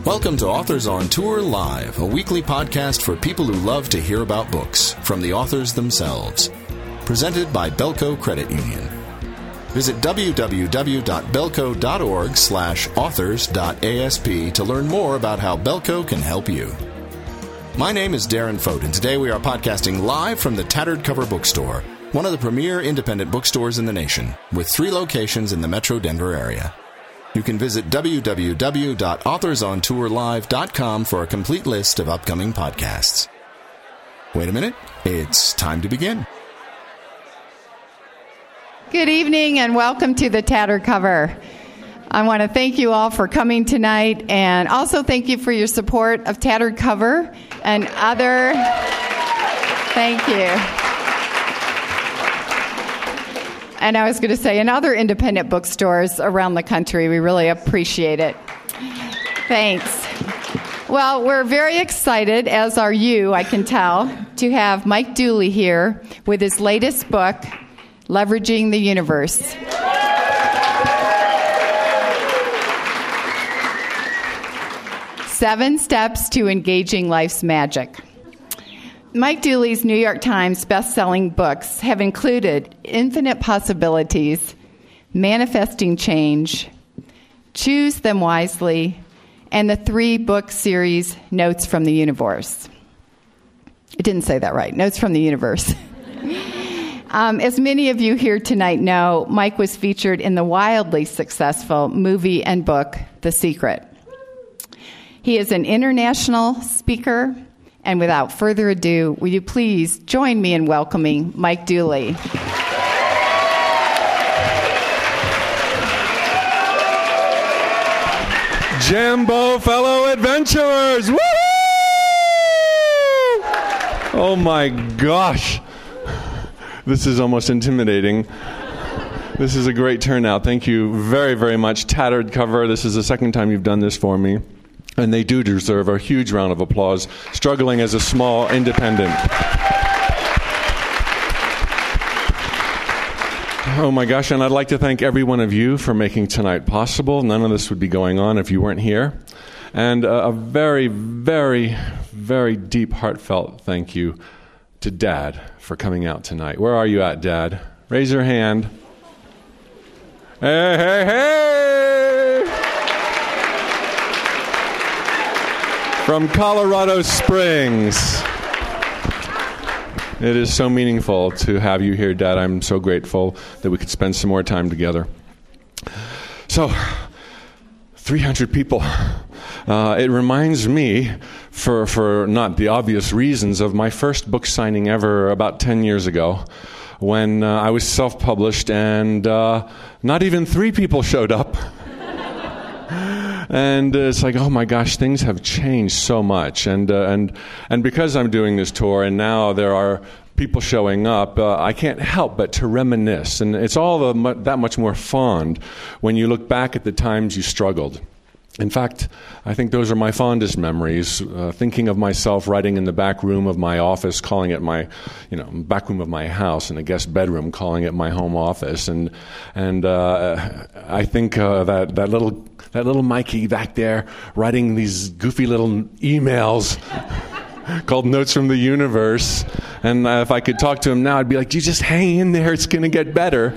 Welcome to Authors on Tour Live, a weekly podcast for people who love to hear about books from the authors themselves. Presented by Belco Credit Union. Visit www.belco.org/authors.asp to learn more about how Belco can help you. My name is Darren Fote, and today we are podcasting live from the Tattered Cover Bookstore, one of the premier independent bookstores in the nation, with 3 locations in the Metro Denver area. You can visit www.authorsontourlive.com for a complete list of upcoming podcasts. Wait a minute, it's time to begin. Good evening and welcome to the Tattered Cover. I want to thank you all for coming tonight, and also thank you for your support of Tattered Cover and other... Thank you. And I was going to say, in other independent bookstores around the country, we really appreciate it. Thanks. Well, we're very excited, as are you, I can tell, to have Mike Dooley here with his latest book, Leveraging the Universe. 7 Steps to Engaging Life's Magic. Mike Dooley's New York Times best-selling books have included Infinite Possibilities, Manifesting Change, Choose Them Wisely, and the 3-book series Notes from the Universe. I didn't say that right. Notes from the Universe. As many of you here tonight know, Mike was featured in the wildly successful movie and book, The Secret. He is an international speaker, and without further ado, will you please join me in welcoming Mike Dooley. Jambo, fellow adventurers! Woo! Oh my gosh! This is almost intimidating. This is a great turnout. Thank you very, very much. Tattered Cover, this is the second time you've done this for me. And they do deserve a huge round of applause, struggling as a small independent. Oh my gosh, and I'd like to thank every one of you for making tonight possible. None of this would be going on if you weren't here. And a very, very, very deep, heartfelt thank you to Dad for coming out tonight. Where are you at, Dad? Raise your hand. Hey, hey, hey! From Colorado Springs. It is so meaningful to have you here, Dad. I'm so grateful that we could spend some more time together. So, 300 people. It reminds me, for not the obvious reasons, of my first book signing ever about 10 years ago when I was self-published and not even 3 people showed up. And it's like, oh my gosh, things have changed so much. And because I'm doing this tour and now there are people showing up, I can't help but to reminisce. And it's all that much more fond when you look back at the times you struggled. In fact, I think those are my fondest memories, thinking of myself writing in the back room of my office, calling it my, back room of my house, and a guest bedroom, calling it my home office. And I think that little Mikey back there writing these goofy little emails called Notes from the Universe. And if I could talk to him now, I'd be like, you just hang in there, it's going to get better.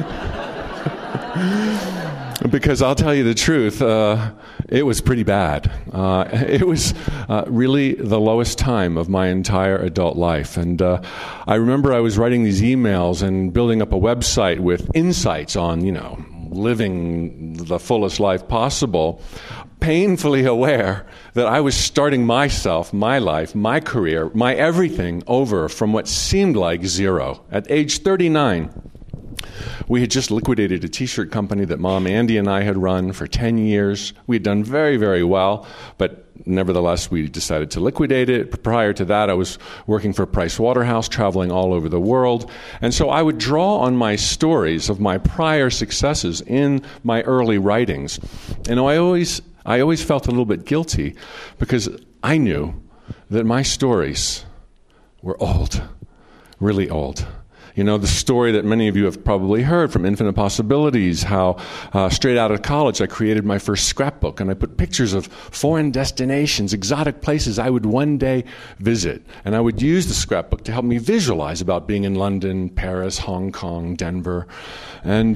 Because I'll tell you the truth, it was pretty bad. It was really the lowest time of my entire adult life. And I remember I was writing these emails and building up a website with insights on, living the fullest life possible, painfully aware that I was starting myself, my life, my career, my everything over from what seemed like zero. At age 39, we had just liquidated a T-shirt company that Mom Andy and I had run for 10 years. We had done very, very well, but nevertheless, we decided to liquidate it. Prior to that, I was working for Price Waterhouse, traveling all over the world. And so I would draw on my stories of my prior successes in my early writings. And I always felt a little bit guilty because I knew that my stories were old, really old. You know, the story that many of you have probably heard from Infinite Possibilities, how straight out of college I created my first scrapbook, and I put pictures of foreign destinations, exotic places I would one day visit. And I would use the scrapbook to help me visualize about being in London, Paris, Hong Kong, Denver. And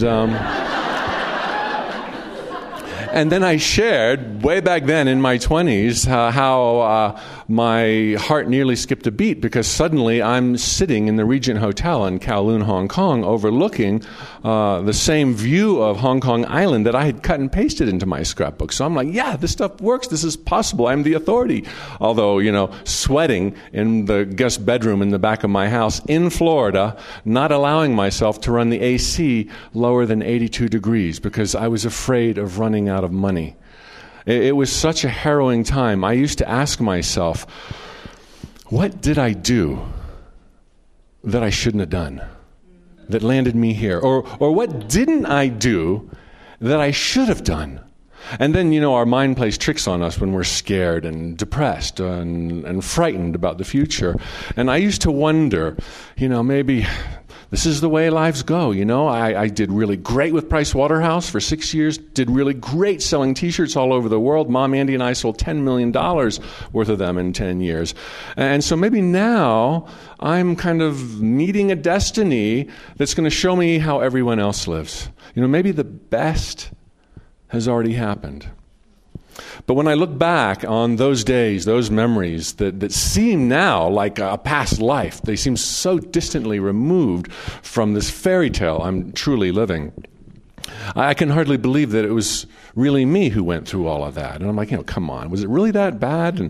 and then I shared, way back then in my 20s, how my heart nearly skipped a beat because suddenly I'm sitting in the Regent Hotel in Kowloon, Hong Kong, overlooking the same view of Hong Kong Island that I had cut and pasted into my scrapbook. So I'm like, yeah, this stuff works. This is possible. I'm the authority. Although, you know, sweating in the guest bedroom in the back of my house in Florida, not allowing myself to run the AC lower than 82 degrees because I was afraid of running out of money. It was such a harrowing time. I used to ask myself, what did I do that I shouldn't have done, that landed me here? Or what didn't I do that I should have done? And then, you know, our mind plays tricks on us when we're scared and depressed and frightened about the future. And I used to wonder, you know, maybe this is the way lives go, you know. I did really great with Price Waterhouse for 6 years, did really great selling T-shirts all over the world. Mom, Andy, and I sold $10 million worth of them in 10 years. And so maybe now I'm kind of meeting a destiny that's going to show me how everyone else lives. You know, maybe the best has already happened. But when I look back on those days, those memories that seem now like a past life, they seem so distantly removed from this fairy tale I'm truly living. I can hardly believe that it was really me who went through all of that. And I'm like, you know, come on, was it really that bad?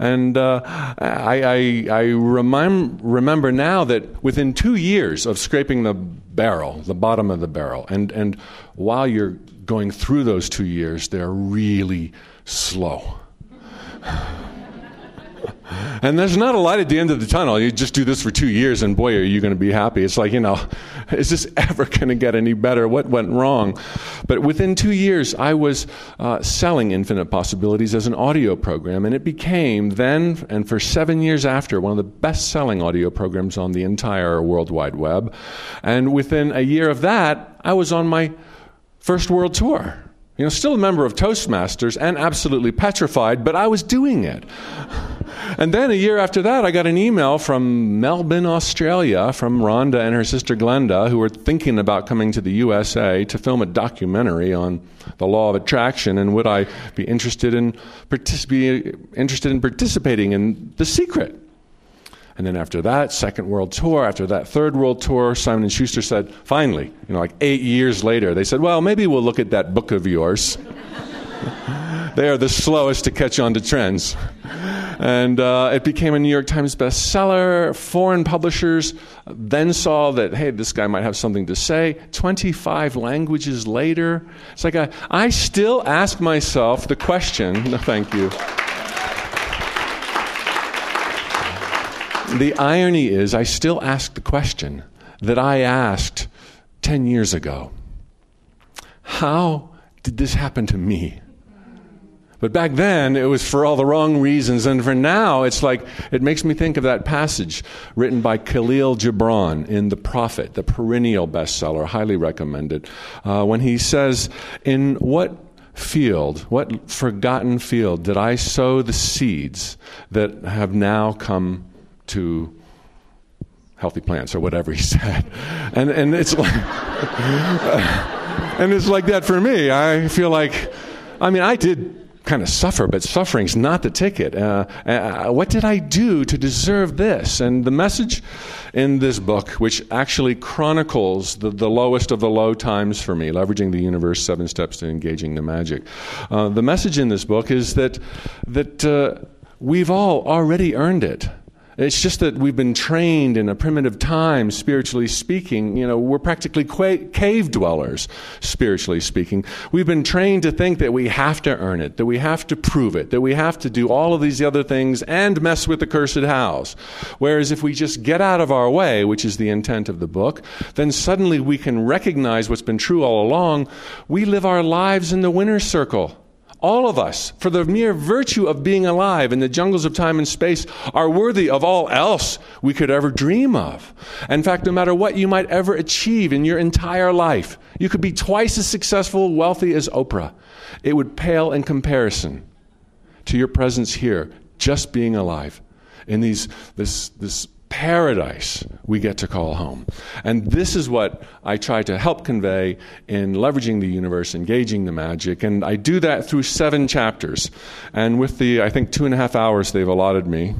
I remember now that within 2 years of scraping the barrel, the bottom of the barrel, and while you're going through those 2 years, they're really slow. And there's not a light at the end of the tunnel. You just do this for 2 years and boy, are you going to be happy. It's like, you know, is this ever going to get any better? What went wrong? But within 2 years, I was selling Infinite Possibilities as an audio program, and it became then, and for 7 years after, one of the best-selling audio programs on the entire World Wide Web. And within a year of that, I was on my first world tour. You know, still a member of Toastmasters and absolutely petrified, but I was doing it. And then a year after that, I got an email from Melbourne, Australia, from Rhonda and her sister Glenda, who were thinking about coming to the USA to film a documentary on the law of attraction, and would I be interested in participating in The Secret. And then after that, second world tour, after that third world tour, Simon & Schuster said, finally, you know, like 8 years later, they said, well, maybe we'll look at that book of yours. They are the slowest to catch on to trends. And it became a New York Times bestseller. Foreign publishers then saw that, hey, this guy might have something to say. 25 languages later, it's like I still ask myself the question, no, thank you. The irony is, I still ask the question that I asked 10 years ago. How did this happen to me? But back then, it was for all the wrong reasons. And for now, it's like, it makes me think of that passage written by Khalil Gibran in The Prophet, the perennial bestseller, highly recommended, when he says, in what forgotten field did I sow the seeds that have now come to healthy plants, or whatever he said. And it's like and it's like that for me. I feel like, I mean, I did kind of suffer, but suffering's not the ticket. What did I do to deserve this? And the message in this book, which actually chronicles the lowest of the low times for me, Leveraging the Universe, 7 Steps to Engaging the Magic. The message in this book is that we've all already earned it. It's just that we've been trained in a primitive time, spiritually speaking. You know, we're practically cave dwellers, spiritually speaking. We've been trained to think that we have to earn it, that we have to prove it, that we have to do all of these other things and mess with the cursed house. Whereas if we just get out of our way, which is the intent of the book, then suddenly we can recognize what's been true all along. We live our lives in the winner's circle. all of us, for the mere virtue of being alive in the jungles of time and space, are worthy of all else we could ever dream of. In fact, no matter what you might ever achieve in your entire life, you could be twice as successful, wealthy as Oprah. It would pale in comparison to your presence here, just being alive in this paradise we get to call home. And this is what I try to help convey in Leveraging the Universe, Engaging the Magic. And I do that through 7 chapters. And with the, I think, 2.5 hours they've allotted me,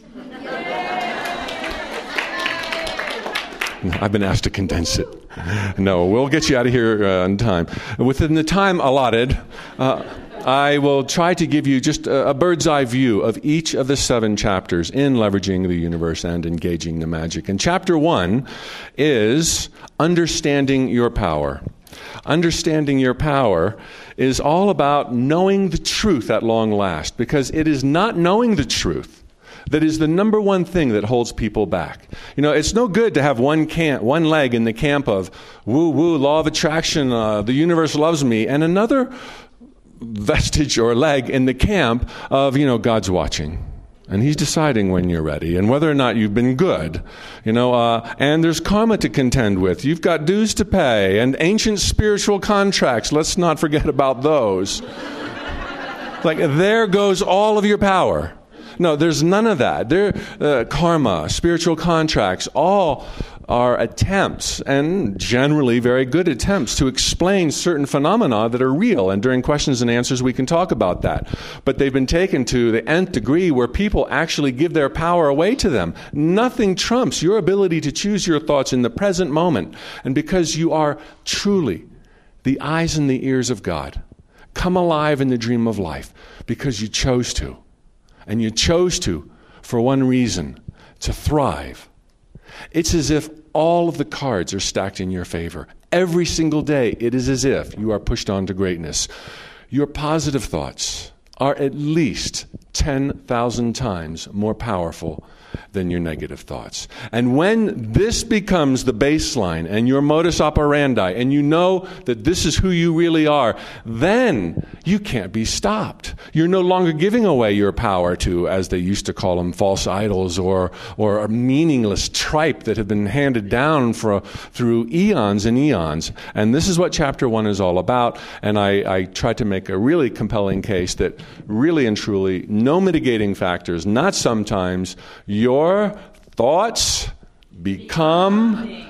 I've been asked to condense it. No, we'll get you out of here on time. Within the time allotted, I will try to give you just a bird's eye view of each of the 7 chapters in Leveraging the Universe and Engaging the Magic. And chapter 1 is Understanding Your Power. Understanding your power is all about knowing the truth at long last, because it is not knowing the truth that is the number one thing that holds people back. You know, it's no good to have one leg in the camp of woo-woo, law of attraction, the universe loves me, and another vestige or leg in the camp of, God's watching. And he's deciding when you're ready and whether or not you've been good. And there's karma to contend with. You've got dues to pay and ancient spiritual contracts. Let's not forget about those. Like, there goes all of your power. No, there's none of that. Karma, spiritual contracts, all are attempts, and generally very good attempts, to explain certain phenomena that are real. And during questions and answers, we can talk about that. But they've been taken to the nth degree where people actually give their power away to them. Nothing trumps your ability to choose your thoughts in the present moment. And because you are truly the eyes and the ears of God, come alive in the dream of life because you chose to. And you chose to for one reason, to thrive. It's as if all of the cards are stacked in your favor. Every single day, it is as if you are pushed on to greatness. Your positive thoughts are at least 10,000 times more powerful than your negative thoughts. And when this becomes the baseline and your modus operandi, and you know that this is who you really are, then you can't be stopped. You're no longer giving away your power to, as they used to call them, false idols or a meaningless tripe that have been handed down through eons and eons. And this is what chapter 1 is all about. And I tried to make a really compelling case that really and truly, no mitigating factors, not sometimes, your thoughts become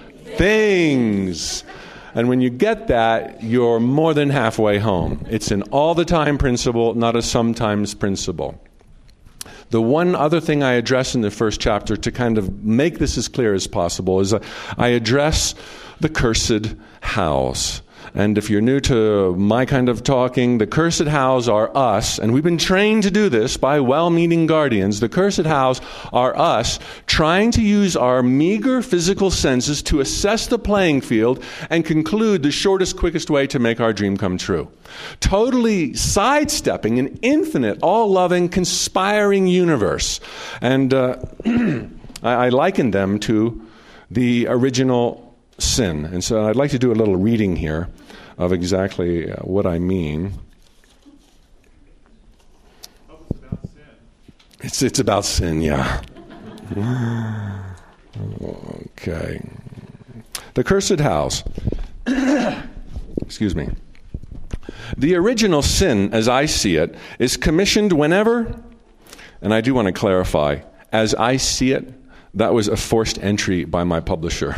things. And when you get that, you're more than halfway home. It's an all-the-time principle, not a sometimes principle. The one other thing I address in the first chapter to kind of make this as clear as possible is I address the cursed hows. And if you're new to my kind of talking, the cursed hows are us, and we've been trained to do this by well-meaning guardians. The cursed hows are us trying to use our meager physical senses to assess the playing field and conclude the shortest, quickest way to make our dream come true. Totally sidestepping an infinite, all-loving, conspiring universe. And I liken them to the original sin. And so I'd like to do a little reading here of exactly what I mean. It's about sin, yeah. Okay. The cursed house. Excuse me. The original sin, as I see it, is commissioned whenever, and I do want to clarify, as I see it, that was a forced entry by my publisher.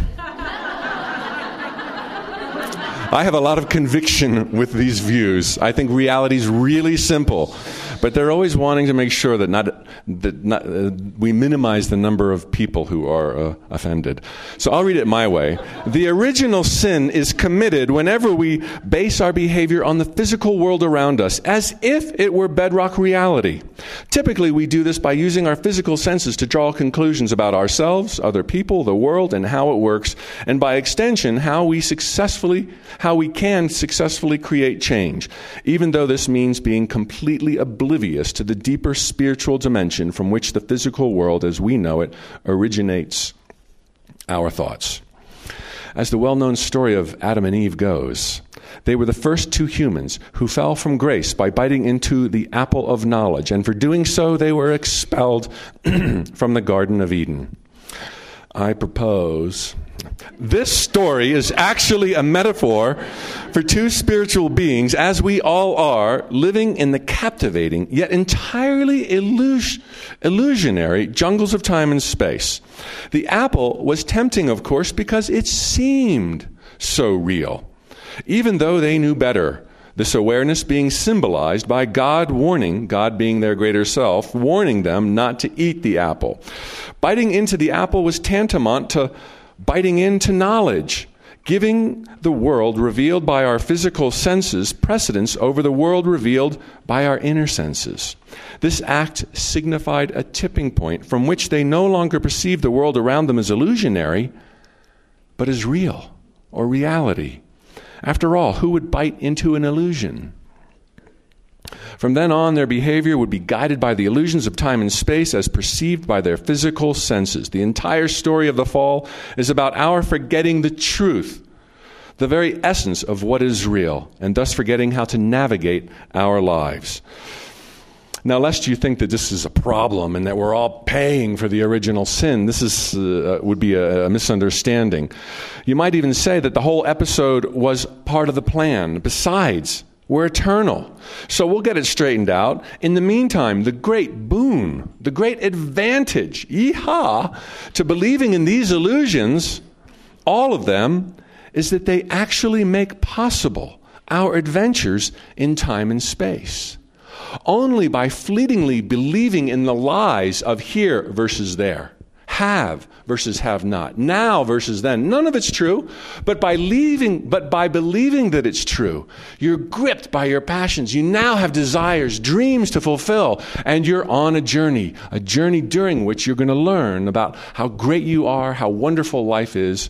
I have a lot of conviction with these views. I think reality is really simple, but they're always wanting to make sure that we minimize the number of people who are offended. So I'll read it my way. The original sin is committed whenever we base our behavior on the physical world around us, as if it were bedrock reality. Typically, we do this by using our physical senses to draw conclusions about ourselves, other people, the world, and how it works, and by extension, how we can successfully create change, even though this means being completely oblivious to the deeper spiritual dimension from which the physical world as we know it originates our thoughts. As the well-known story of Adam and Eve goes, They were the first two humans who fell from grace by biting into the apple of knowledge, and for doing so, they were expelled from the Garden of Eden. I propose this story is actually a metaphor for two spiritual beings, as we all are, living in the captivating yet entirely illusionary jungles of time and space. The apple was tempting, of course, because it seemed so real, even though they knew better. This awareness being symbolized by God warning, God being their greater self, warning them not to eat the apple. Biting into the apple was tantamount to biting into knowledge, giving the world revealed by our physical senses precedence over the world revealed by our inner senses. This act signified a tipping point from which they no longer perceived the world around them as illusionary, but as real or reality. After all, who would bite into an illusion? From then on, their behavior would be guided by the illusions of time and space as perceived by their physical senses. The entire story of the fall is about our forgetting the truth, the very essence of what is real, and thus forgetting how to navigate our lives. Now, lest you think that this is a problem and that we're all paying for the original sin, this would be a misunderstanding. You might even say that the whole episode was part of the plan. Besides, we're eternal. So we'll get it straightened out. In the meantime, the great boon, the great advantage, to believing in these illusions, all of them, is that they actually make possible our adventures in time and space. Only by fleetingly believing in the lies of here versus there, have versus have not, now versus then. None of it's true, but by believing that it's true, you're gripped by your passions. You now have desires, dreams to fulfill, and you're on a journey during which you're going to learn about how great you are, how wonderful life is,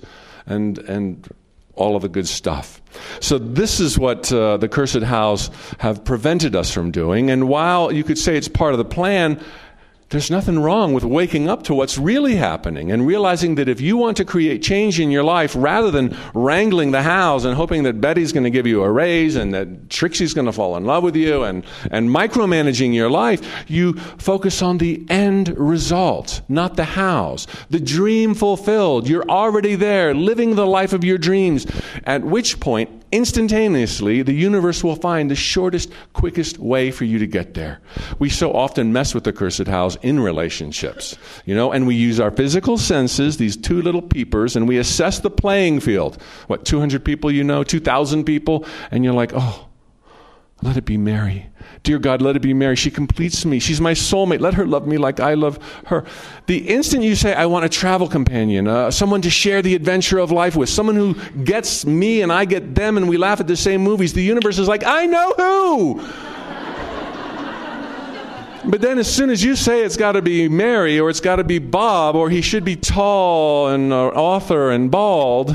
and all of the good stuff. So this is what the Cursed Hows have prevented us from doing. And while you could say it's part of the plan, there's nothing wrong with waking up to what's really happening and realizing that if you want to create change in your life, rather than wrangling the Hows and hoping that Betty's going to give you a raise and that Trixie's going to fall in love with you and micromanaging your life, you focus on the end result, not the Hows. The dream fulfilled. You're already there, living the life of your dreams, at which point, instantaneously, the universe will find the shortest, quickest way for you to get there. We so often mess with the Cursed Hows in relationships, and we use our physical senses, these two little peepers, and we assess the playing field. 200 people 2,000 people, and you're like, oh, let it be Mary. Dear God, let it be Mary. She completes me. She's my soulmate. Let her love me like I love her. The instant you say, I want a travel companion, someone to share the adventure of life with, someone who gets me and I get them and we laugh at the same movies, the universe is like, I know who! But then as soon as you say it's got to be Mary or it's got to be Bob or he should be tall and author and bald,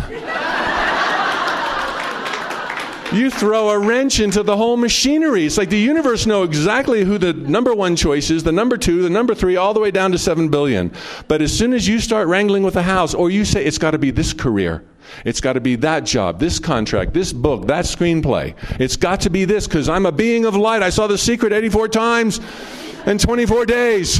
you throw a wrench into the whole machinery. It's like the universe knows exactly who the number one choice is, the number two, the number three, all the way down to 7 billion. But as soon as you start wrangling with the Hows, or you say it's got to be this career, it's got to be that job, this contract, this book, that screenplay, it's got to be this because I'm a being of light. I saw The Secret 84 times in 24 days.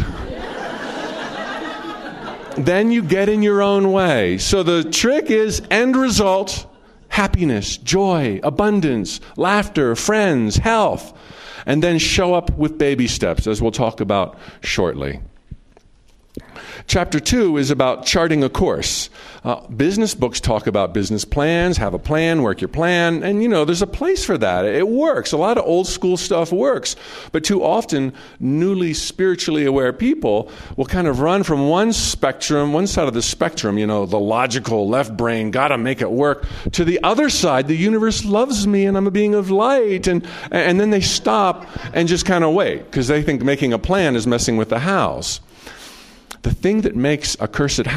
Then you get in your own way. So the trick is end result, happiness, joy, abundance, laughter, friends, health, and then show up with baby steps, as we'll talk about shortly. Chapter 2 is about charting a course. Business books talk about business plans, have a plan, work your plan, and there's a place for that. It works. A lot of old school stuff works. But too often, newly spiritually aware people will kind of run from one side of the spectrum, the logical left brain, gotta make it work, to the other side, the universe loves me and I'm a being of light, and then they stop and just kind of wait, because they think making a plan is messing with the Hows. The thing that makes a cursed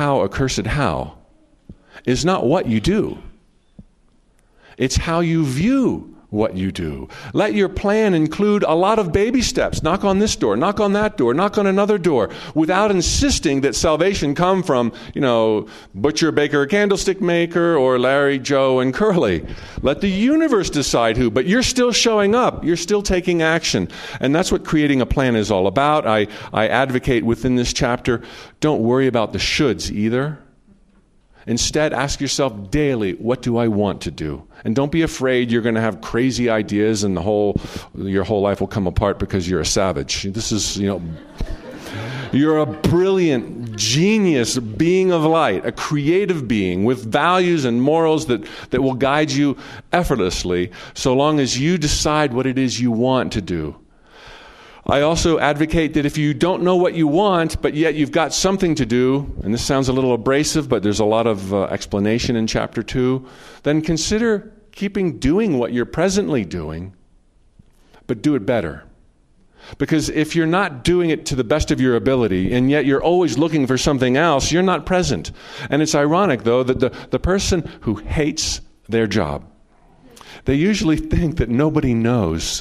How is not what you do. It's how you view what you do. Let your plan include a lot of baby steps. Knock on this door, knock on that door, knock on another door, without insisting that salvation come from, butcher, baker, candlestick maker, or Larry, Joe, and Curly. Let the universe decide who, but you're still showing up. You're still taking action. And that's what creating a plan is all about. I advocate within this chapter, don't worry about the shoulds either. Instead, ask yourself daily, what do I want to do? And don't be afraid you're going to have crazy ideas and your whole life will come apart because you're a savage. This is, you're a brilliant, genius being of light, a creative being with values and morals that will guide you effortlessly so long as you decide what it is you want to do. I also advocate that if you don't know what you want, but yet you've got something to do, and this sounds a little abrasive, but there's a lot of explanation in chapter 2, then consider doing what you're presently doing, but do it better. Because if you're not doing it to the best of your ability, and yet you're always looking for something else, you're not present. And it's ironic, though, that the person who hates their job, they usually think that nobody knows.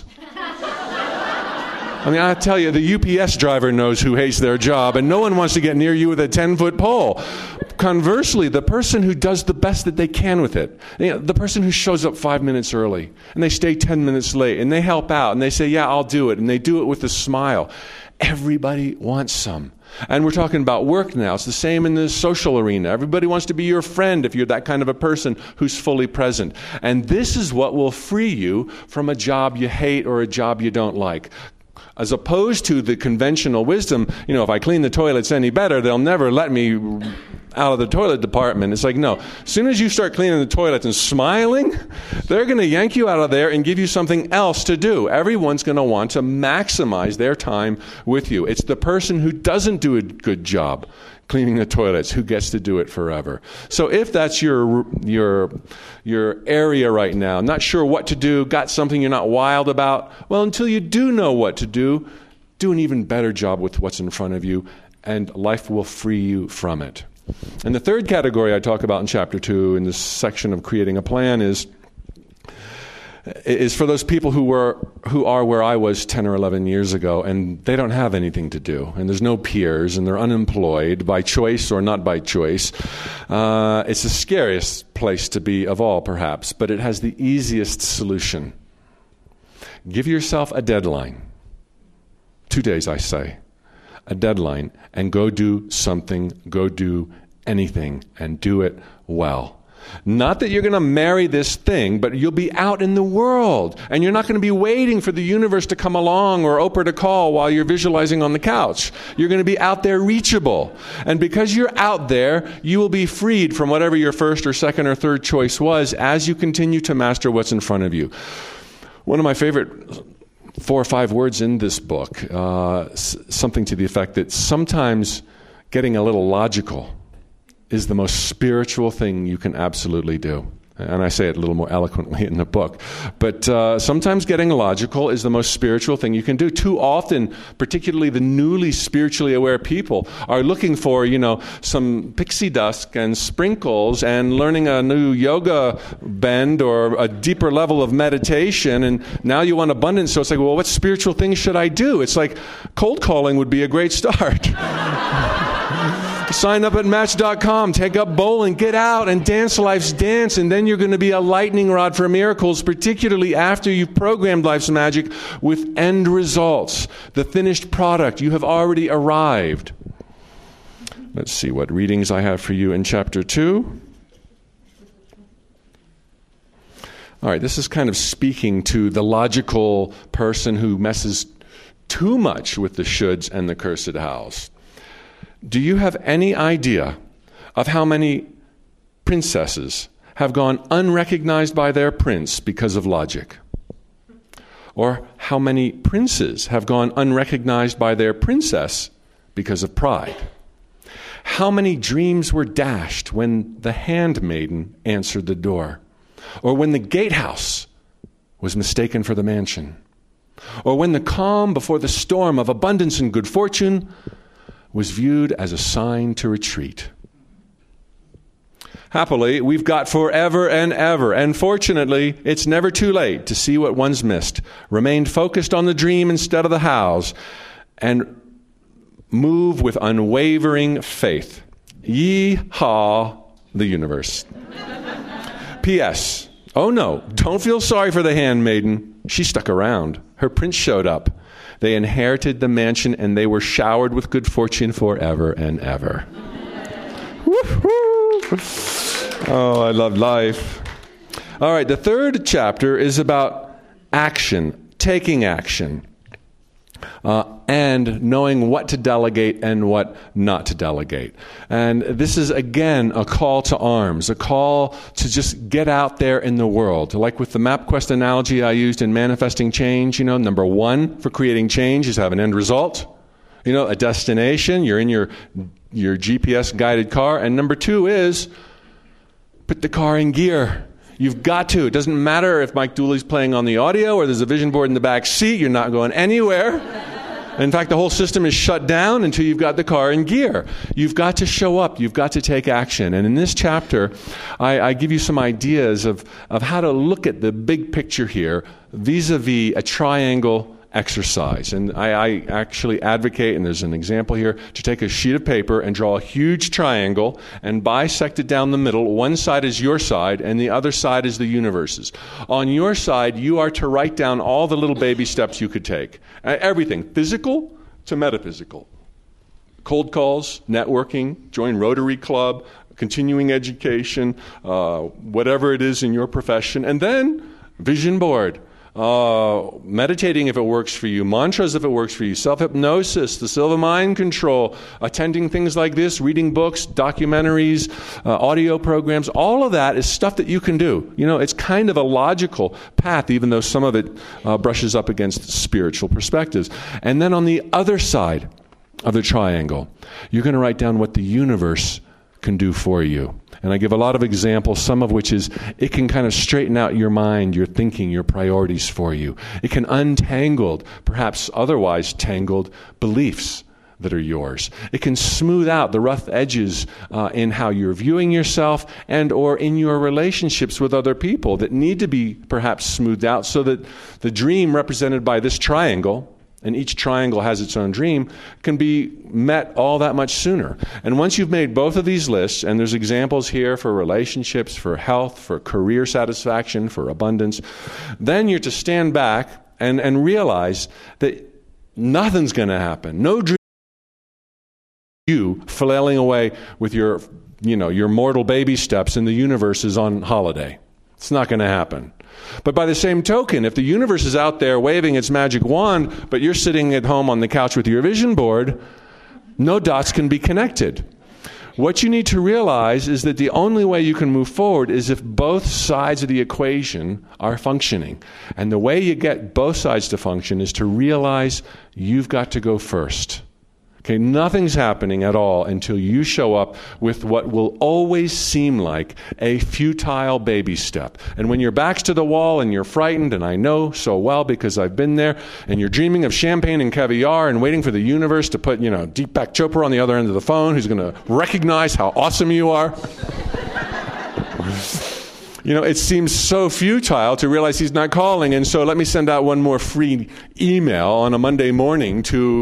I mean, I tell you, the UPS driver knows who hates their job, and no one wants to get near you with a 10-foot pole. Conversely, the person who does the best that they can with it, the person who shows up 5 minutes early, and they stay 10 minutes late, and they help out, and they say, yeah, I'll do it, and they do it with a smile. Everybody wants some. And we're talking about work now. It's the same in the social arena. Everybody wants to be your friend if you're that kind of a person who's fully present. And this is what will free you from a job you hate or a job you don't like. As opposed to the conventional wisdom, if I clean the toilets any better, they'll never let me out of the toilet department. It's like, no. As soon as you start cleaning the toilets and smiling, they're going to yank you out of there and give you something else to do. Everyone's going to want to maximize their time with you. It's the person who doesn't do a good job cleaning the toilets who gets to do it forever. So if that's your area right now, not sure what to do, got something you're not wild about, well, until you do know what to do an even better job with what's in front of you, and life will free you from it. And the third category I talk about in chapter 2 in this section of creating a plan is for those people who are where I was 10 or 11 years ago, and they don't have anything to do, and there's no peers, and they're unemployed by choice or not by choice. It's the scariest place to be of all, perhaps, but it has the easiest solution. Give yourself a deadline. 2 days, I say. A deadline, and go do something, go do anything, and do it well. Not that you're going to marry this thing, but you'll be out in the world, and you're not going to be waiting for the universe to come along or Oprah to call while you're visualizing on the couch. You're going to be out there reachable. And because you're out there, you will be freed from whatever your first or second or third choice was as you continue to master what's in front of you. One of my favorite 4 or 5 words in this book, something to the effect that sometimes getting a little logical is the most spiritual thing you can absolutely do. And I say it a little more eloquently in the book. But sometimes getting logical is the most spiritual thing you can do. Too often, particularly the newly spiritually aware people, are looking for, some pixie dust and sprinkles and learning a new yoga bend or a deeper level of meditation. And now you want abundance. So it's like, well, what spiritual things should I do? It's like cold calling would be a great start. Sign up at Match.com, take up bowling, get out and dance life's dance, and then you're going to be a lightning rod for miracles, particularly after you've programmed life's magic with end results, the finished product. You have already arrived. Let's see what readings I have for you in chapter 2. All right, this is kind of speaking to the logical person who messes too much with the shoulds and the cursed hows. Do you have any idea of how many princesses have gone unrecognized by their prince because of logic? Or how many princes have gone unrecognized by their princess because of pride? How many dreams were dashed when the handmaiden answered the door? Or when the gatehouse was mistaken for the mansion? Or when the calm before the storm of abundance and good fortune was viewed as a sign to retreat? Happily, we've got forever and ever, and fortunately, it's never too late to see what one's missed. Remain focused on the dream instead of the hows, and move with unwavering faith. Yee-haw, the universe. P.S. Oh no, don't feel sorry for the handmaiden. She stuck around. Her prince showed up. They inherited the mansion, and they were showered with good fortune forever and ever. Oh, I love life. All right, the third chapter is about action, taking action, and knowing what to delegate and what not to delegate. And this is, again, a call to arms, a call to just get out there in the world. Like with the MapQuest analogy I used in Manifesting Change, number one for creating change is have an end result. A destination, you're in your GPS-guided car. And number two is put the car in gear. You've got to. It doesn't matter if Mike Dooley's playing on the audio or there's a vision board in the back seat. You're not going anywhere. In fact, the whole system is shut down until you've got the car in gear. You've got to show up. You've got to take action. And in this chapter, I give you some ideas of how to look at the big picture here vis-a-vis a triangle exercise. And I actually advocate, and there's an example here, to take a sheet of paper and draw a huge triangle and bisect it down the middle. One side is your side, and the other side is the universe's. On your side, you are to write down all the little baby steps you could take. Everything, physical to metaphysical. Cold calls, networking, join Rotary Club, continuing education, whatever it is in your profession. And then, vision board. Meditating if it works for you, mantras if it works for you, self-hypnosis, the Silva mind control, attending things like this, reading books, documentaries, audio programs, all of that is stuff that you can do. It's kind of a logical path, even though some of it brushes up against spiritual perspectives. And then on the other side of the triangle, you're going to write down what the universe can do for you. And I give a lot of examples, some of which is it can kind of straighten out your mind, your thinking, your priorities for you. It can untangle, perhaps otherwise tangled, beliefs that are yours. It can smooth out the rough edges in how you're viewing yourself and or in your relationships with other people that need to be perhaps smoothed out so that the dream represented by this triangle, and each triangle has its own dream, can be met all that much sooner. And once you've made both of these lists, and there's examples here for relationships, for health, for career satisfaction, for abundance, then you're to stand back and realize that nothing's going to happen. No dream you flailing away with your mortal baby steps and the universe is on holiday. It's not going to happen. But by the same token, if the universe is out there waving its magic wand, but you're sitting at home on the couch with your vision board, no dots can be connected. What you need to realize is that the only way you can move forward is if both sides of the equation are functioning. And the way you get both sides to function is to realize you've got to go first. Okay, nothing's happening at all until you show up with what will always seem like a futile baby step. And when your back's to the wall and you're frightened, and I know so well because I've been there, and you're dreaming of champagne and caviar and waiting for the universe to put, Deepak Chopra on the other end of the phone who's going to recognize how awesome you are. It seems so futile to realize he's not calling, and so let me send out one more free email on a Monday morning to,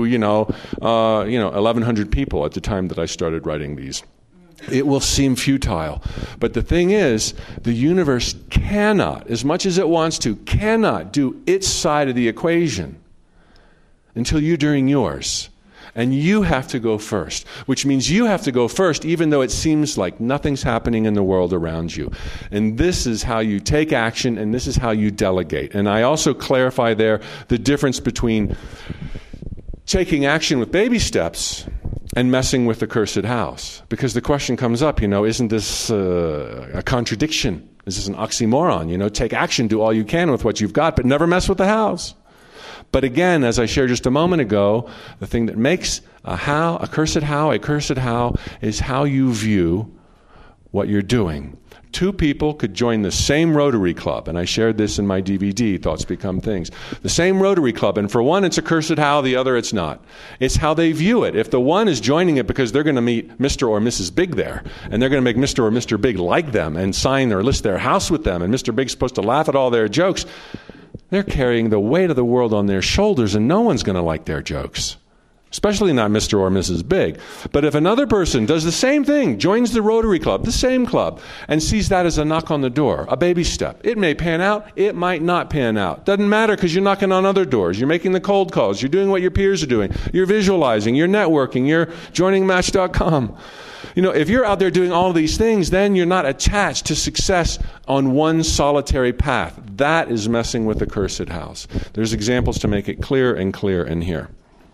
1,100 people at the time that I started writing these. It will seem futile. But the thing is, the universe cannot, as much as it wants to, cannot do its side of the equation until you're doing yours. And you have to go first, which means you have to go first even though it seems like nothing's happening in the world around you. And this is how you take action, and this is how you delegate. And I also clarify there the difference between taking action with baby steps and messing with the cursed house. Because the question comes up, isn't this a contradiction? Is this an oxymoron? Take action, do all you can with what you've got, but never mess with the house. But again, as I shared just a moment ago, the thing that makes a cursed how is how you view what you're doing. Two people could join the same Rotary Club, and I shared this in my DVD, Thoughts Become Things. The same Rotary Club, and for one it's a cursed how, the other it's not. It's how they view it. If the one is joining it because they're going to meet Mr. or Mrs. Big there, and they're going to make Mr. or Mr. Big like them and sign or list their house with them, and Mr. Big's supposed to laugh at all their jokes, they're carrying the weight of the world on their shoulders, and no one's going to like their jokes. Especially not Mr. or Mrs. Big. But if another person does the same thing, joins the Rotary Club, the same club, and sees that as a knock on the door, a baby step, it may pan out, it might not pan out. Doesn't matter because you're knocking on other doors. You're making the cold calls. You're doing what your peers are doing. You're visualizing. You're networking. You're joining Match.com. If you're out there doing all of these things, then you're not attached to success on one solitary path. That is messing with the cursed house. There's examples to make it clear and clear in here.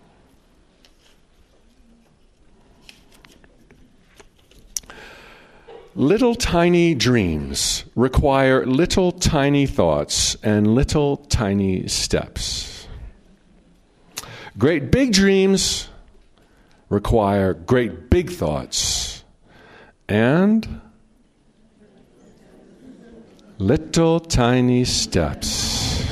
Little tiny dreams require little tiny thoughts and little tiny steps. Great big dreams require great big thoughts and little tiny steps.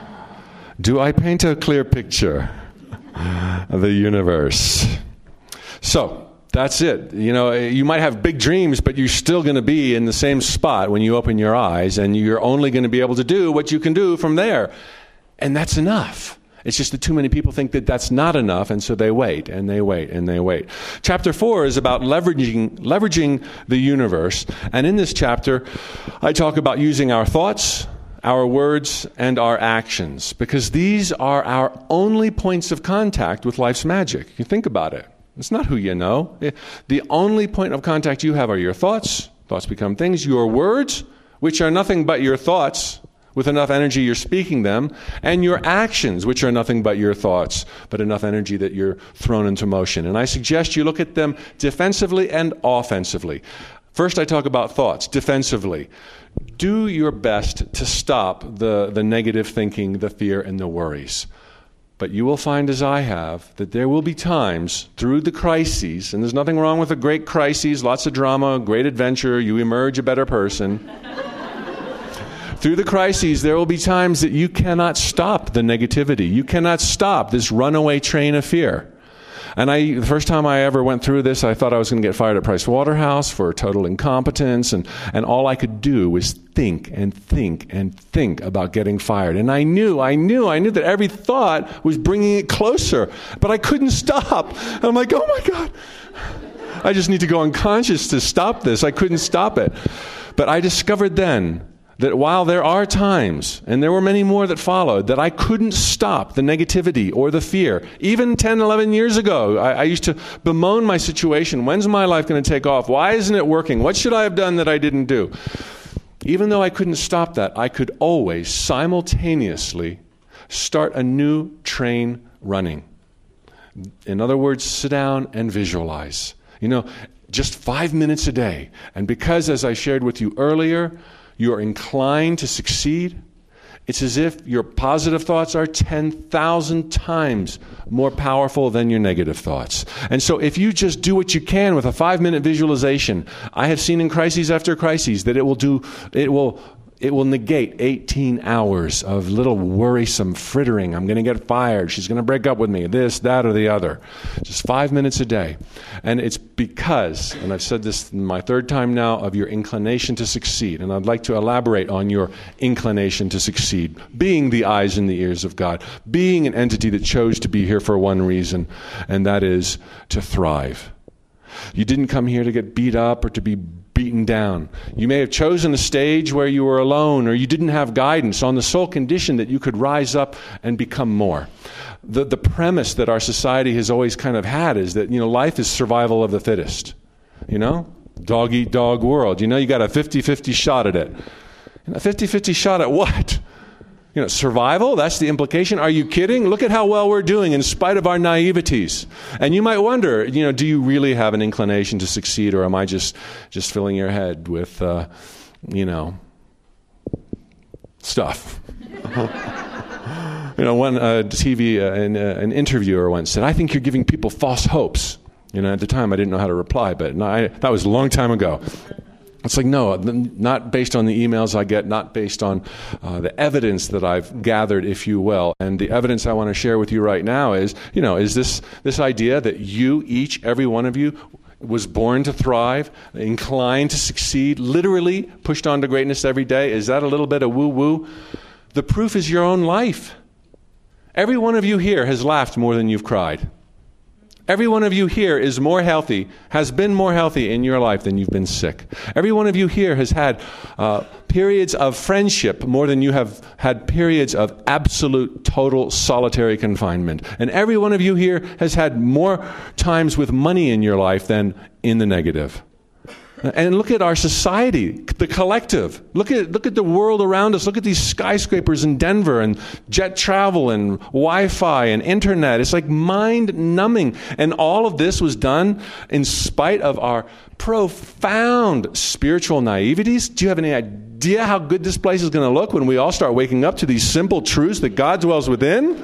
Do I paint a clear picture of the universe? So, that's it. You might have big dreams, but you're still going to be in the same spot when you open your eyes, and you're only going to be able to do what you can do from there. And that's enough. It's just that too many people think that that's not enough, and so they wait, and they wait, and they wait. Chapter 4 is about leveraging the universe. And in this chapter, I talk about using our thoughts, our words, and our actions, because these are our only points of contact with life's magic. You think about it. It's not who you know. The only point of contact you have are your thoughts. Thoughts become things. Your words, which are nothing but your thoughts. With enough energy, you're speaking them. And your actions, which are nothing but your thoughts, but enough energy that you're thrown into motion. And I suggest you look at them defensively and offensively. First, I talk about thoughts, defensively. Do your best to stop the negative thinking, the fear, and the worries. But you will find, as I have, that there will be times through the crises, and there's nothing wrong with a great crises, lots of drama, great adventure, you emerge a better person. Through the crises, there will be times that you cannot stop the negativity. You cannot stop this runaway train of fear. And the first time I ever went through this, I thought I was going to get fired at Price Waterhouse for total incompetence, and all I could do was think and think and think about getting fired. And I knew that every thought was bringing it closer, but I couldn't stop. I'm like, oh my God, I just need to go unconscious to stop this. I couldn't stop it. But I discovered then that while there are times, and there were many more that followed, that I couldn't stop the negativity or the fear. Even 10, 11 years ago, I used to bemoan my situation. When's my life going to take off? Why isn't it working? What should I have done that I didn't do? Even though I couldn't stop that, I could always simultaneously start a new train running. In other words, sit down and visualize. Just 5 minutes a day. And because, as I shared with you earlier, you're inclined to succeed, it's as if your positive thoughts are 10,000 times more powerful than your negative thoughts. And so if you just do what you can with a 5-minute visualization, I have seen in crises after crises that it will negate 18 hours of little worrisome frittering. I'm going to get fired. She's going to break up with me. This, that, or the other. Just 5 minutes a day. And it's because, and I've said this my third time now, of your inclination to succeed. And I'd like to elaborate on your inclination to succeed. Being the eyes and the ears of God. Being an entity that chose to be here for one reason, and that is to thrive. You didn't come here to get beat up or to be beaten down. You may have chosen a stage where you were alone or you didn't have guidance on the sole condition that you could rise up and become more. The premise that our society has always kind of had is that, life is survival of the fittest. Dog eat dog world. You got a 50-50 shot at it. A 50-50 shot at what? Survival? That's the implication. Are you kidding? Look at how well we're doing in spite of our naiveties. And you might wonder, do you really have an inclination to succeed, or am I just filling your head with, stuff? One TV, an interviewer once said, I think you're giving people false hopes. At the time I didn't know how to reply, but that was a long time ago. It's like, no, not based on the emails I get, not based on the evidence that I've gathered, if you will. And the evidence I want to share with you right now is this idea that you, every one of you, was born to thrive, inclined to succeed, literally pushed on to greatness every day. Is that a little bit of woo-woo? The proof is your own life. Every one of you here has laughed more than you've cried. Every one of you here is more healthy, has been more healthy in your life than you've been sick. Every one of you here has had periods of friendship more than you have had periods of absolute, total, solitary confinement. And every one of you here has had more times with money in your life than in the negative. And look at our society, the collective. Look at the world around us. Look at these skyscrapers in Denver and jet travel and Wi-Fi and internet. It's like mind-numbing. And all of this was done in spite of our profound spiritual naiveties. Do you have any idea how good this place is going to look when we all start waking up to these simple truths that God dwells within?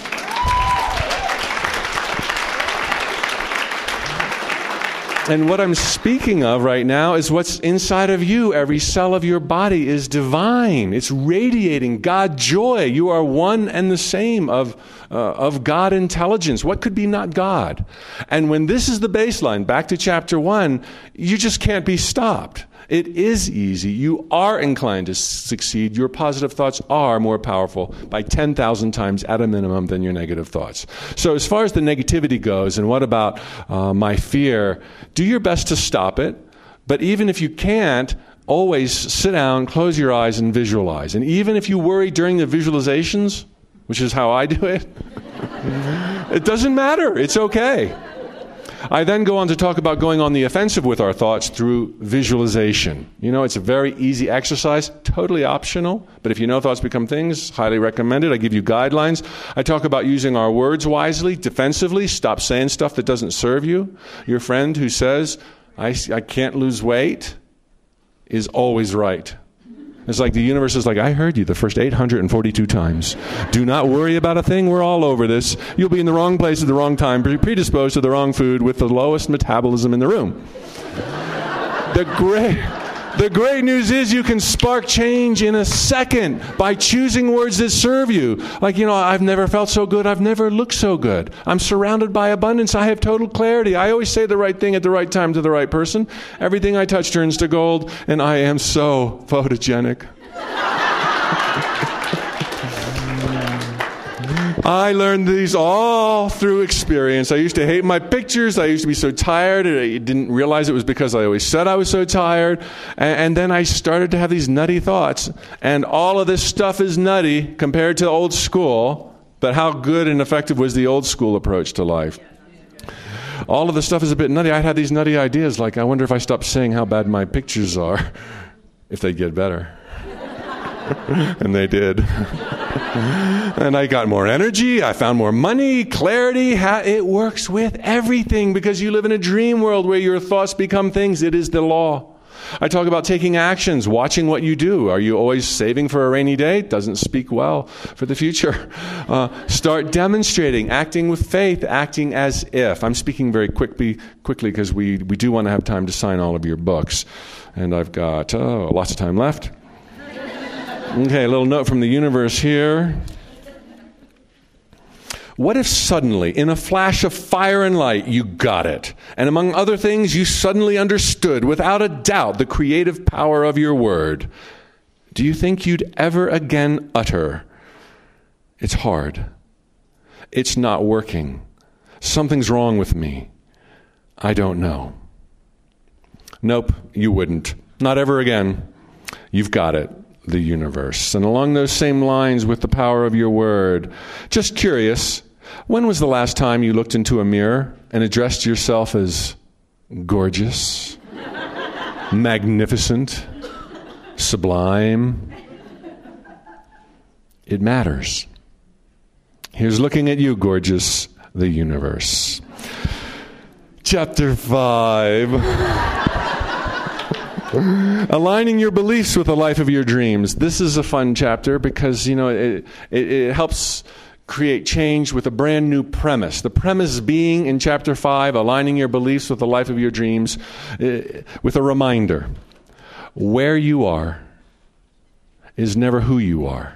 And what I'm speaking of right now is what's inside of you. Every cell of your body is divine. It's radiating God joy. You are one and the same of God intelligence. What could be not God? And when this is the baseline, back to chapter 1, you just can't be stopped. It is easy. You are inclined to succeed. Your positive thoughts are more powerful by 10,000 times at a minimum than your negative thoughts. So as far as the negativity goes, and what about my fear, do your best to stop it. But even if you can't, always sit down, close your eyes, and visualize. And even if you worry during the visualizations, which is how I do it, it doesn't matter. It's okay. I then go on to talk about going on the offensive with our thoughts through visualization. It's a very easy exercise, totally optional, but if you know thoughts become things, highly recommended. I give you guidelines. I talk about using our words wisely, defensively. Stop saying stuff that doesn't serve you. Your friend who says, I can't lose weight, is always right. It's like the universe is like, I heard you the first 842 times. Do not worry about a thing. We're all over this. You'll be in the wrong place at the wrong time, predisposed to the wrong food with the lowest metabolism in the room. The great news is you can spark change in a second by choosing words that serve you. Like, I've never felt so good. I've never looked so good. I'm surrounded by abundance. I have total clarity. I always say the right thing at the right time to the right person. Everything I touch turns to gold, and I am so photogenic. I learned these all through experience. I used to hate my pictures. I used to be so tired. I didn't realize it was because I always said I was so tired. And then I started to have these nutty thoughts. And all of this stuff is nutty compared to old school. But how good and effective was the old school approach to life? All of the stuff is a bit nutty. I'd had these nutty ideas like, I wonder if I stop saying how bad my pictures are, if they'd get better. And they did. And I got more energy, I found more money, clarity. It works with everything because you live in a dream world where your thoughts become things. It is the law. I talk about taking actions, watching what you do. Are you always saving for a rainy day? Doesn't speak well for the future. Start demonstrating, acting with faith, acting as if. I'm speaking very quickly because we do want to have time to sign all of your books. And I've got lots of time left. Okay, a little note from the universe here. What if suddenly, in a flash of fire and light, you got it? And among other things, you suddenly understood, without a doubt, the creative power of your word. Do you think you'd ever again utter, "It's hard. It's not working. Something's wrong with me. I don't know"? Nope, you wouldn't. Not ever again. You've got it. The universe. And along those same lines with the power of your word, just curious, when was the last time you looked into a mirror and addressed yourself as gorgeous, magnificent, sublime? It matters. Here's looking at you, gorgeous, the universe. Chapter 5. Aligning your beliefs with the life of your dreams. This is a fun chapter because, it helps create change with a brand new premise. The premise being in chapter 5, aligning your beliefs with the life of your dreams with a reminder. where you are is never who you are.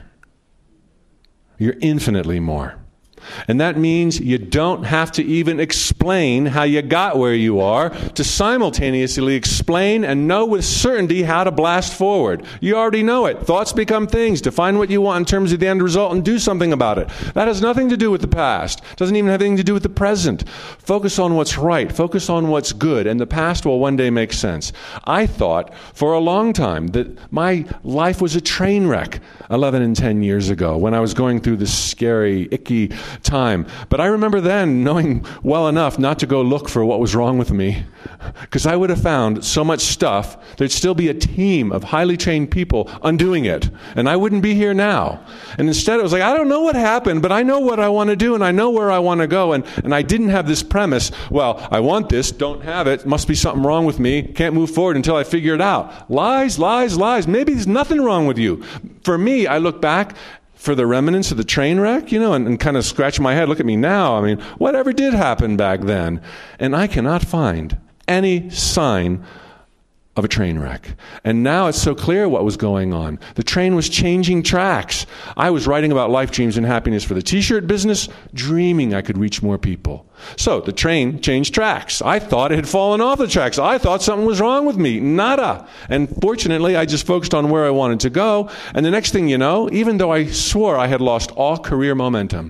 You're infinitely more. And that means you don't have to even explain how you got where you are to simultaneously explain and know with certainty how to blast forward. You already know it. Thoughts become things. Define what you want in terms of the end result and do something about it. That has nothing to do with the past. Doesn't even have anything to do with the present. Focus on what's right. Focus on what's good. And the past will one day make sense. I thought for a long time that my life was a train wreck 11 and 10 years ago when I was going through this scary, icky time. But I remember then knowing well enough not to go look for what was wrong with me, because I would have found so much stuff, there'd still be a team of highly trained people undoing it, and I wouldn't be here now. And instead it was like, I don't know what happened, but I know what I want to do, and I know where I want to go, and I didn't have this premise, well, I want this, don't have it, must be something wrong with me, can't move forward until I figure it out. Lies, lies, lies. Maybe there's nothing wrong with you. For me, I look back for the remnants of the train wreck, and kind of scratch my head. Look at me now. I mean, whatever did happen back then? And I cannot find any sign of a train wreck. And now it's so clear what was going on. The train was changing tracks. I was writing about life, dreams, and happiness for the t-shirt business, dreaming I could reach more people. So the train changed tracks. I thought it had fallen off the tracks. I thought something was wrong with me. Nada. And fortunately, I just focused on where I wanted to go. And the next thing you know, even though I swore I had lost all career momentum,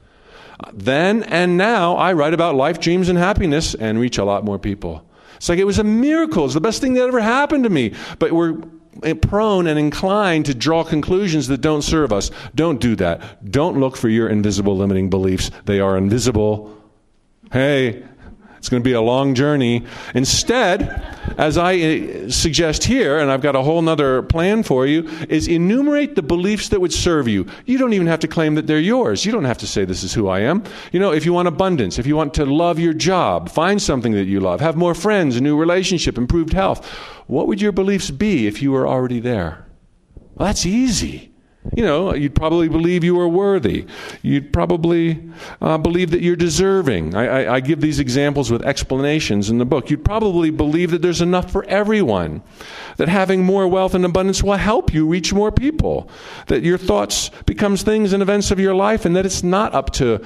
then and now I write about life, dreams, and happiness and reach a lot more people. It's like it was a miracle. It's the best thing that ever happened to me. But we're prone and inclined to draw conclusions that don't serve us. Don't do that. Don't look for your invisible limiting beliefs. They are invisible. Hey, it's going to be a long journey. Instead, as I suggest here, and I've got a whole nother plan for you, is enumerate the beliefs that would serve you. You don't even have to claim that they're yours. You don't have to say this is who I am. If you want abundance, if you want to love your job, find something that you love, have more friends, a new relationship, improved health, what would your beliefs be if you were already there? Well, that's easy. You'd probably believe you are worthy. You'd probably believe that you're deserving. I give these examples with explanations in the book. You'd probably believe that there's enough for everyone, that having more wealth and abundance will help you reach more people, that your thoughts becomes things and events of your life, and that it's not up to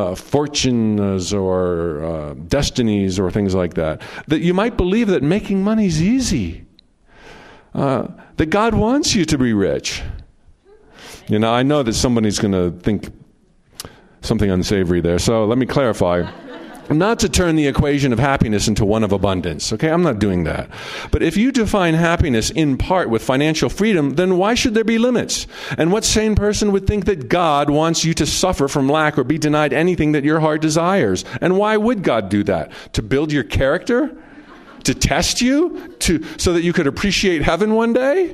fortunes or destinies or things like that. That you might believe that making money is easy, that God wants you to be rich. I know that somebody's going to think something unsavory there, so let me clarify. Not to turn the equation of happiness into one of abundance, okay? I'm not doing that. But if you define happiness in part with financial freedom, then why should there be limits? And what sane person would think that God wants you to suffer from lack or be denied anything that your heart desires? And why would God do that? To build your character? To test you? So that you could appreciate heaven one day?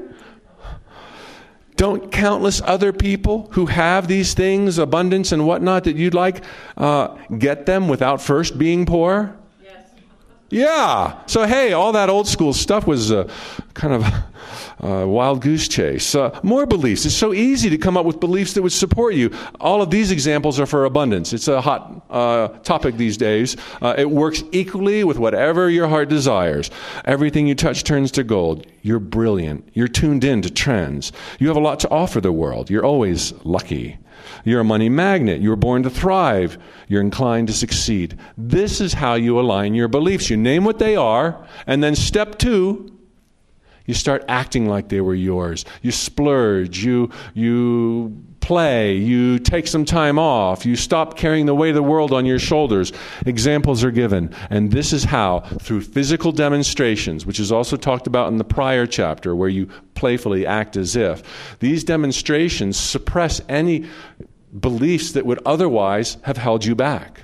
Don't countless other people who have these things, abundance and whatnot that you'd like, get them without first being poor? Yes. Yeah. So, hey, all that old school stuff was kind of a wild goose chase. More beliefs. It's so easy to come up with beliefs that would support you. All of these examples are for abundance. It's a hot topic these days. It works equally with whatever your heart desires. Everything you touch turns to gold. You're brilliant. You're tuned in to trends. You have a lot to offer the world. You're always lucky. You're a money magnet. You were born to thrive. You're inclined to succeed. This is how you align your beliefs. You name what they are, and then step 2, you start acting like they were yours. You splurge. You play. You take some time off. You stop carrying the weight of the world on your shoulders. Examples are given. And this is how, through physical demonstrations, which is also talked about in the prior chapter, where you playfully act as if, these demonstrations suppress any beliefs that would otherwise have held you back.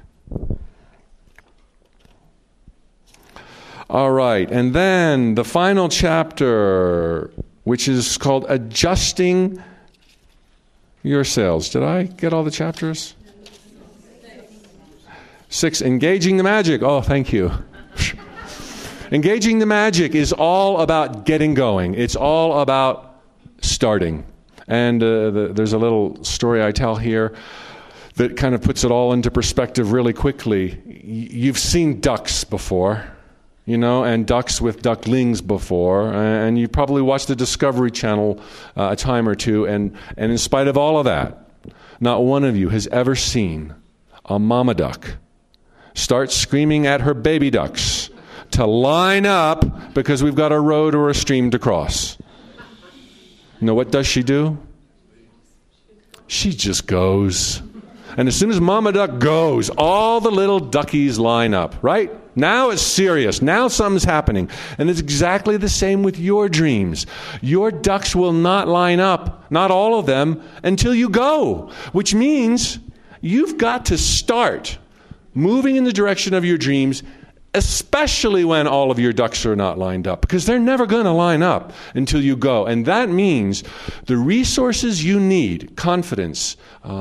All right, and then the final chapter, which is called Adjusting Your Sails. Did I get all the chapters? 6, Engaging the Magic. Oh, thank you. Engaging the Magic is all about getting going. It's all about starting. And there's a little story I tell here that kind of puts it all into perspective really quickly. You've seen ducks before. and ducks with ducklings before, and you've probably watched the Discovery Channel a time or two, and in spite of all of that, not one of you has ever seen a mama duck start screaming at her baby ducks to line up because we've got a road or a stream to cross. What does she do? She just goes. And as soon as mama duck goes, all the little duckies line up, right? Now it's serious. Now something's happening. And it's exactly the same with your dreams. Your ducks will not line up, not all of them, until you go, which means you've got to start moving in the direction of your dreams, especially when all of your ducks are not lined up, because they're never going to line up until you go. And that means the resources you need, confidence,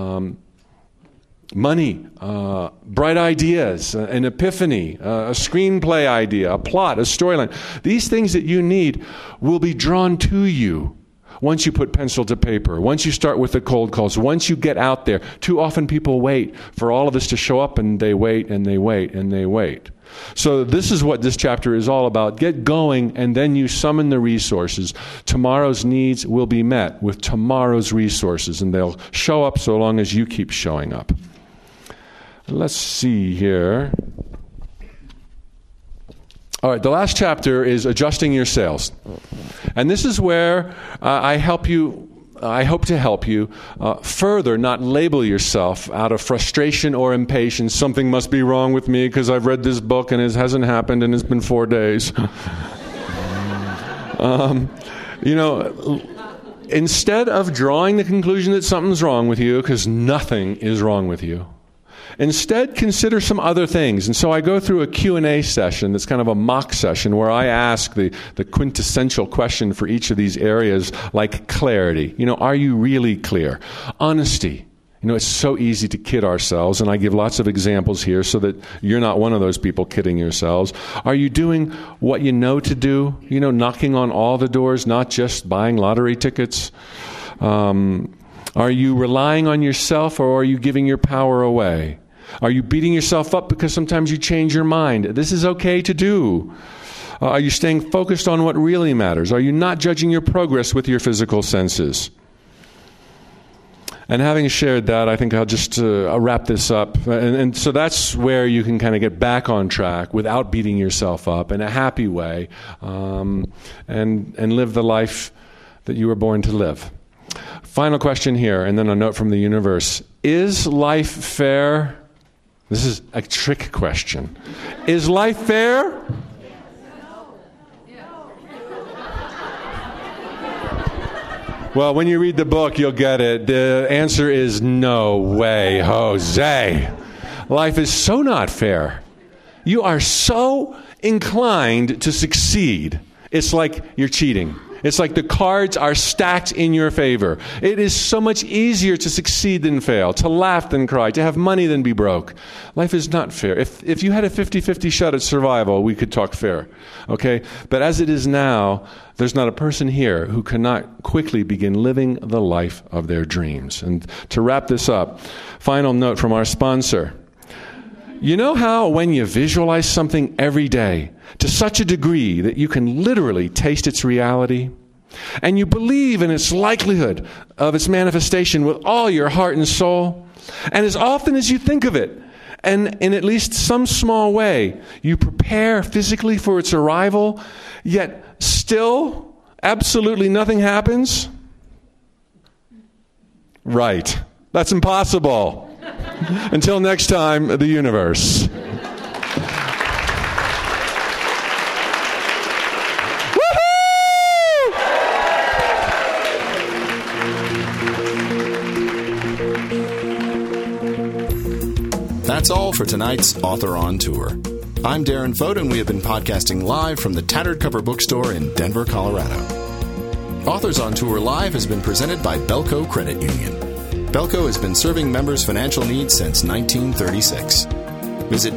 money, bright ideas, an epiphany, a screenplay idea, a plot, a storyline. These things that you need will be drawn to you once you put pencil to paper, once you start with the cold calls, once you get out there. Too often people wait for all of this to show up, and they wait and they wait and they wait. So this is what this chapter is all about. Get going, and then you summon the resources. Tomorrow's needs will be met with tomorrow's resources, and they'll show up so long as you keep showing up. Let's see here. All right, the last chapter is adjusting your sails. And this is where I hope to help you further not label yourself out of frustration or impatience. Something must be wrong with me because I've read this book and it hasn't happened and it's been 4 days. Instead of drawing the conclusion that something's wrong with you, because nothing is wrong with you, instead, consider some other things. And so I go through a Q&A session that's kind of a mock session where I ask the quintessential question for each of these areas, like clarity. Are you really clear? Honesty. It's so easy to kid ourselves, and I give lots of examples here so that you're not one of those people kidding yourselves. Are you doing what you know to do? Knocking on all the doors, not just buying lottery tickets? Are you relying on yourself, or are you giving your power away? Are you beating yourself up because sometimes you change your mind? This is okay to do. Are you staying focused on what really matters? Are you not judging your progress with your physical senses? And having shared that, I think I'll just wrap this up. And so that's where you can kind of get back on track without beating yourself up in a happy way, and live the life that you were born to live. Final question here, and then a note from the universe. Is life fair? This is a trick question. Is life fair? Well, when you read the book, you'll get it. The answer is no way, Jose. Life is so not fair. You are so inclined to succeed. It's like you're cheating. It's like the cards are stacked in your favor. It is so much easier to succeed than fail, to laugh than cry, to have money than be broke. Life is not fair. If you had a 50-50 shot at survival, we could talk fair. Okay? But as it is now, there's not a person here who cannot quickly begin living the life of their dreams. And to wrap this up, final note from our sponsor. You know how when you visualize something every day to such a degree that you can literally taste its reality, and you believe in its likelihood of its manifestation with all your heart and soul, and as often as you think of it, and in at least some small way, you prepare physically for its arrival, yet still absolutely nothing happens? Right. That's impossible. Until next time, the universe. That's all for tonight's Author on Tour. I'm Darren Foden, and we have been podcasting live from the Tattered Cover Bookstore in Denver, Colorado. Authors on Tour Live has been presented by Belco Credit Union. Belco has been serving members' financial needs since 1936. Visit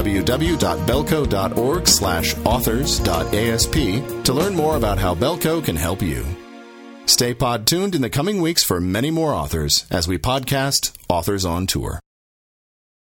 www.belco.org/authors.asp to learn more about how Belco can help you. Stay pod tuned in the coming weeks for many more authors as we podcast Authors on Tour.